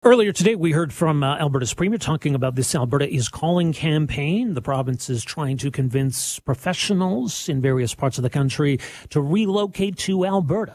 Earlier today, we heard from Alberta's Premier talking about this Alberta is Calling campaign. The province is trying to convince professionals in various parts of the country to relocate to Alberta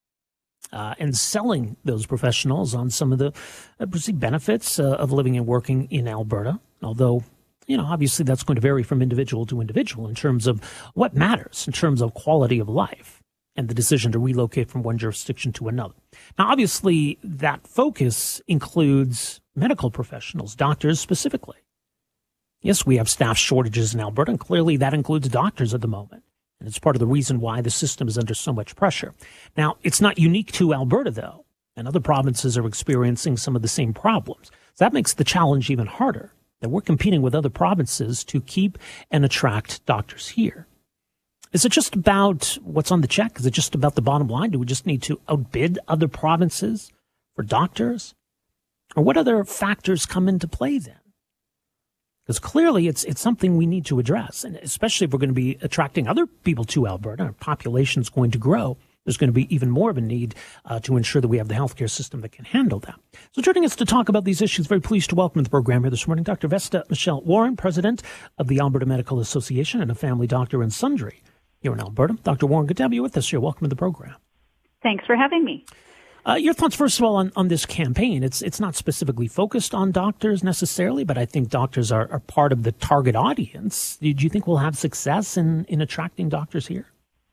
and selling those professionals on some of the perceived benefits of living and working in Alberta. Although, obviously that's going to vary from individual to individual in terms of what matters, in terms of quality of life and the decision to relocate from one jurisdiction to another. Now, obviously, that focus includes medical professionals, doctors specifically. Yes, we have staff shortages in Alberta, and clearly that includes doctors at the moment. And it's part of the reason why the system is under so much pressure. Now, it's not unique to Alberta, though, and other provinces are experiencing some of the same problems. So that makes the challenge even harder, that we're competing with other provinces to keep and attract doctors here. Is it just about what's on the check? Is it just about the bottom line? Do we just need to outbid other provinces for doctors? Or what other factors come into play then? Because clearly it's something we need to address, and especially if we're going to be attracting other people to Alberta, our population is going to grow. There's going to be even more of a need to ensure that we have the healthcare system that can handle that. So joining us to talk about these issues, very pleased to welcome to the program here this morning, Dr. Vesta Michelle Warren, President of the Alberta Medical Association and a family doctor in Sundre here in Alberta. Dr. Warren, good to have you with us here. Welcome to the program. Thanks for having me. Your thoughts, first of all, on this campaign. It's not specifically focused on doctors necessarily, but I think doctors are part of the target audience. Do you think we'll have success in attracting doctors here?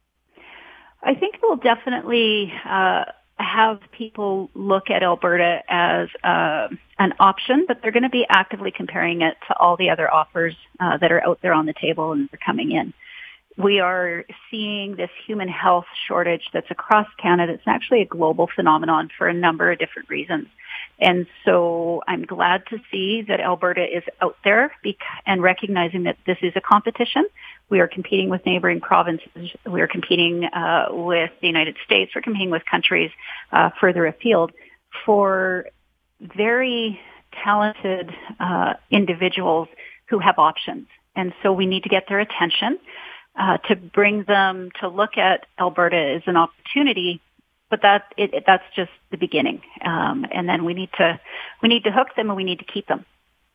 I think we'll definitely have people look at Alberta as an option, but they're going to be actively comparing it to all the other offers that are out there on the table and are coming in. We are seeing this human health shortage that's across Canada. It's actually a global phenomenon for a number of different reasons. And so I'm glad to see that Alberta is out there and recognizing that this is a competition. We are competing with neighboring provinces. We are competing with the United States. We're competing with countries further afield for very talented individuals who have options. And so we need to get their attention. To bring them to look at Alberta as an opportunity, but that's just the beginning. And then we need to hook them and we need to keep them.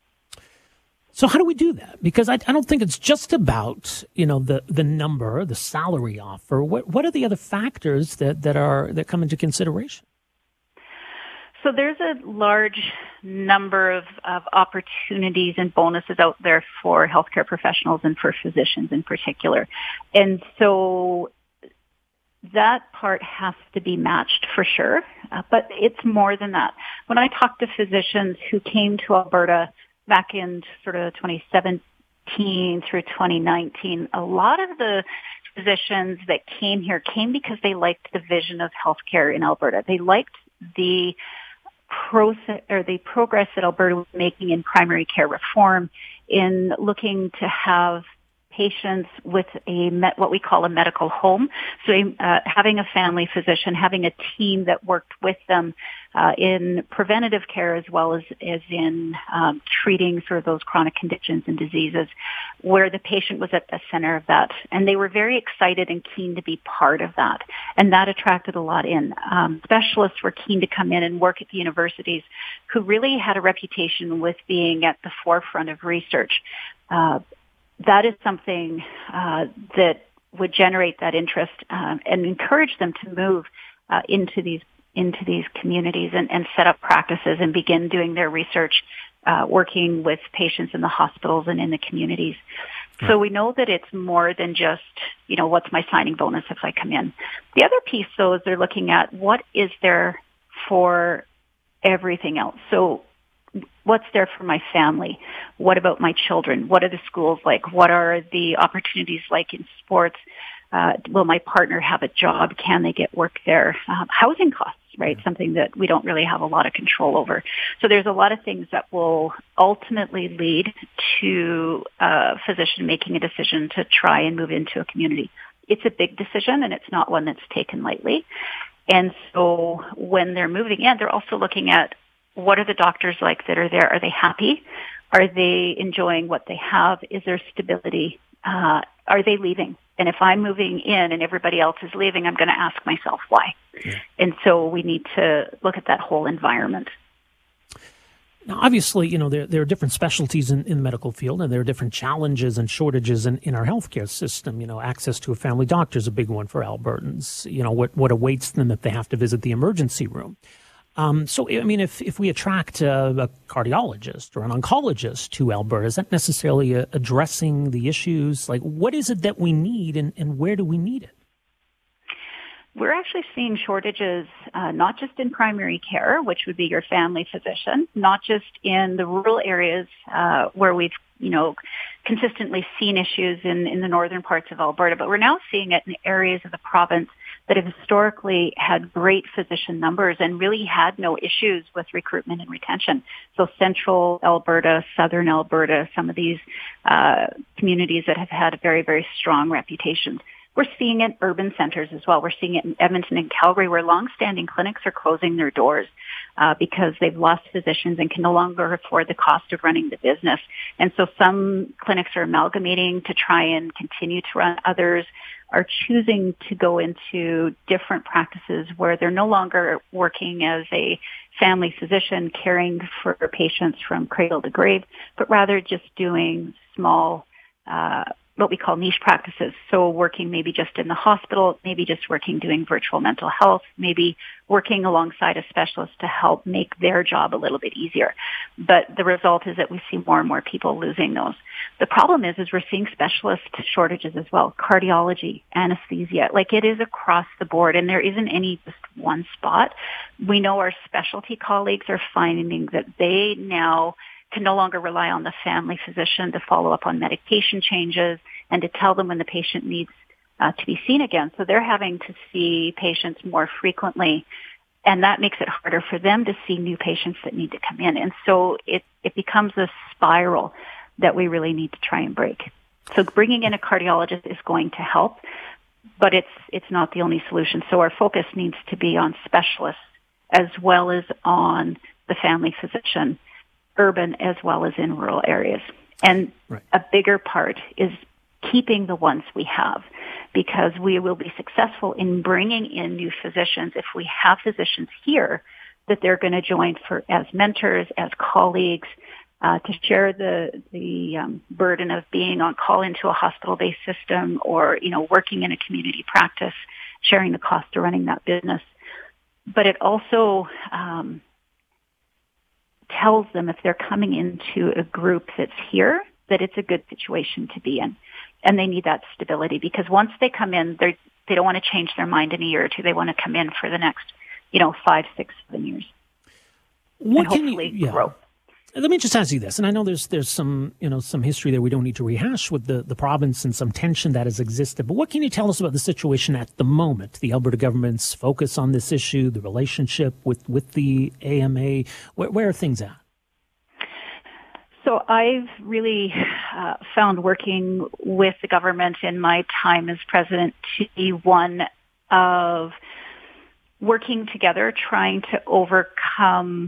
So how do we do that? Because I don't think it's just about the number, the salary offer. What are the other factors that come into consideration? So there's a large number of opportunities and bonuses out there for healthcare professionals and for physicians in particular. And so that part has to be matched for sure, but it's more than that. When I talk to physicians who came to Alberta back in sort of 2017 through 2019, a lot of the physicians that came here came because they liked the vision of healthcare in Alberta. They liked the progress that Alberta was making in primary care reform, in looking to have patients with what we call a medical home. So having a family physician, having a team that worked with them in preventative care as well as in treating sort of those chronic conditions and diseases, where the patient was at the center of that. And they were very excited and keen to be part of that. And that attracted a lot in. Specialists were keen to come in and work at the universities who really had a reputation with being at the forefront of research. That is something that would generate that interest and encourage them to move into these communities and set up practices and begin doing their research, working with patients in the hospitals and in the communities. Right. So we know that it's more than just, what's my signing bonus if I come in. The other piece, though, is they're looking at what is there for everything else. So what's there for my family? What about my children? What are the schools like? What are the opportunities like in sports? Will my partner have a job? Can they get work there? Housing costs, right? Something that we don't really have a lot of control over. So there's a lot of things that will ultimately lead to a physician making a decision to try and move into a community. It's a big decision, and it's not one that's taken lightly. And so when they're moving in, they're also looking at what are the doctors like that are there? Are they happy? Are they enjoying what they have? Is there stability? Are they leaving? And if I'm moving in and everybody else is leaving, I'm going to ask myself why. Yeah. And so we need to look at that whole environment. Now, obviously, there are different specialties in the medical field, and there are different challenges and shortages in our healthcare system. Access to a family doctor is a big one for Albertans. What awaits them if they have to visit the emergency room. If we attract a cardiologist or an oncologist to Alberta, is that necessarily addressing the issues? Like, what is it that we need, and where do we need it? We're actually seeing shortages, not just in primary care, which would be your family physician, not just in the rural areas where we've, consistently seen issues in the northern parts of Alberta, but we're now seeing it in areas of the province that have historically had great physician numbers and really had no issues with recruitment and retention. So central Alberta, southern Alberta, some of these communities that have had very, very strong reputations. We're seeing it in urban centers as well. We're seeing it in Edmonton and Calgary, where long-standing clinics are closing their doors because they've lost physicians and can no longer afford the cost of running the business. And so some clinics are amalgamating to try and continue to run. Others are choosing to go into different practices where they're no longer working as a family physician caring for patients from cradle to grave, but rather just doing small what we call niche practices. So working maybe just in the hospital, maybe just working doing virtual mental health, maybe working alongside a specialist to help make their job a little bit easier. But the result is that we see more and more people losing those. The problem is we're seeing specialist shortages as well. Cardiology, anesthesia, like it is across the board, and there isn't any just one spot. We know our specialty colleagues are finding that they now can no longer rely on the family physician to follow up on medication changes and to tell them when the patient needs to be seen again. So they're having to see patients more frequently, and that makes it harder for them to see new patients that need to come in. And so it becomes a spiral that we really need to try and break. So bringing in a cardiologist is going to help, but it's not the only solution. So our focus needs to be on specialists as well as on the family physician, urban as well as in rural areas. And right. A bigger part is keeping the ones we have, because we will be successful in bringing in new physicians if we have physicians here that they're going to join as mentors, as colleagues, to share the burden of being on call into a hospital-based system or, working in a community practice, sharing the cost of running that business. But it also tells them if they're coming into a group that's here, that it's a good situation to be in. And they need that stability, because once they come in, they don't want to change their mind in a year or two. They want to come in for the next, 5, 6, 7 years. What and hopefully grow. Let me just ask you this, and I know there's some some history there we don't need to rehash with the province and some tension that has existed, but what can you tell us about the situation at the moment, the Alberta government's focus on this issue, the relationship with the AMA, where are things at? So I've really found working with the government in my time as president to be one of working together, trying to overcome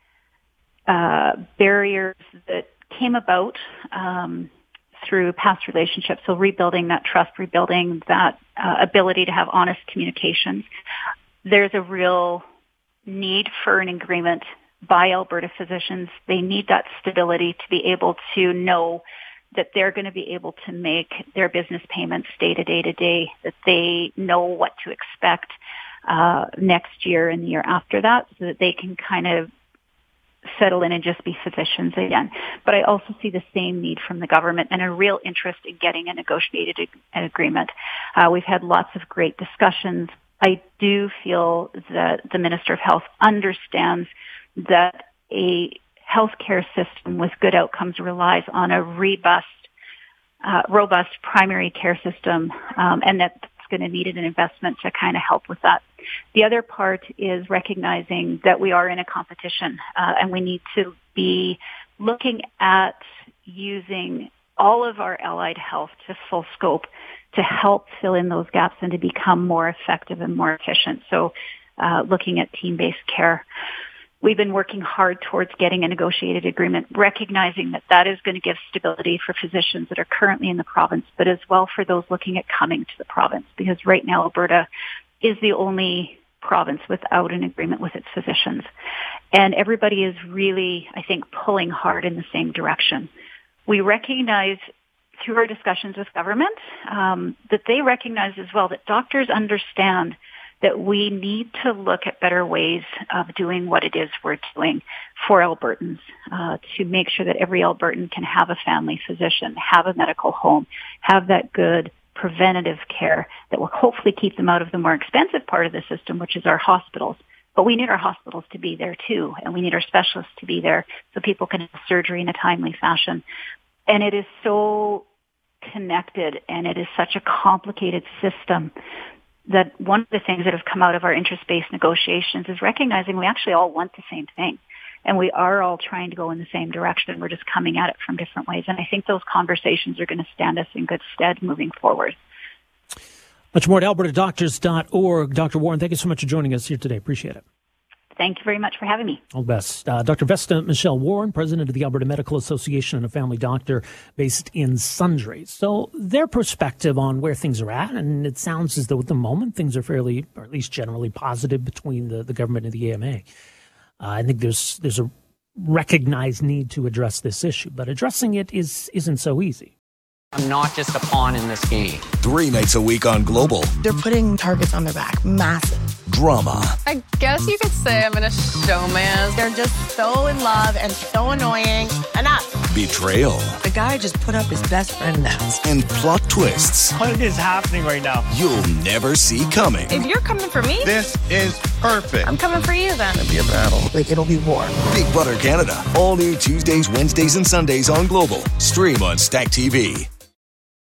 barriers that came about through past relationships. So rebuilding that trust, rebuilding that ability to have honest communications. There's a real need for an agreement by Alberta physicians. They need that stability to be able to know that they're going to be able to make their business payments day to day to day, that they know what to expect next year and the year after that, so that they can kind of settle in and just be physicians again. But I also see the same need from the government and a real interest in getting a negotiated agreement. We've had lots of great discussions. I do feel that the Minister of Health understands that a healthcare system with good outcomes relies on a robust primary care system, and that's going to need an investment to kind of help with that. The other part is recognizing that we are in a competition, and we need to be looking at using all of our allied health to full scope to help fill in those gaps and to become more effective and more efficient. So looking at team-based care. We've been working hard towards getting a negotiated agreement, recognizing that that is going to give stability for physicians that are currently in the province, but as well for those looking at coming to the province, because right now Alberta is the only province without an agreement with its physicians. And everybody is really, I think, pulling hard in the same direction. We recognize through our discussions with government that they recognize as well that doctors understand that we need to look at better ways of doing what it is we're doing for Albertans to make sure that every Albertan can have a family physician, have a medical home, have that good preventative care that will hopefully keep them out of the more expensive part of the system, which is our hospitals. But we need our hospitals to be there too, and we need our specialists to be there so people can have surgery in a timely fashion. And it is so connected, and it is such a complicated system that one of the things that have come out of our interest-based negotiations is recognizing we actually all want the same thing. And we are all trying to go in the same direction. We're just coming at it from different ways. And I think those conversations are going to stand us in good stead moving forward. Much more at albertadoctors.org. Dr. Warren, thank you so much for joining us here today. Appreciate it. Thank you very much for having me. All the best. Dr. Vesta Michelle Warren, president of the Alberta Medical Association and a family doctor based in Sundre. So their perspective on where things are at, and it sounds as though at the moment things are fairly, or at least generally positive between the government and the AMA. I think there's a recognized need to address this issue, but addressing it isn't so easy. I'm not just a pawn in this game. 3 nights a week on Global. They're putting targets on their back. Massive. Drama. I guess you could say I'm in a showman. They're just so in love and so annoying. Enough. Betrayal. The guy just put up his best friend now. And plot twists. What is happening right now? You'll never see coming. If you're coming for me, this is perfect. I'm coming for you then. It'll be a battle. Like, it'll be war. Big Brother Canada. All new Tuesdays, Wednesdays, and Sundays on Global. Stream on Stack TV.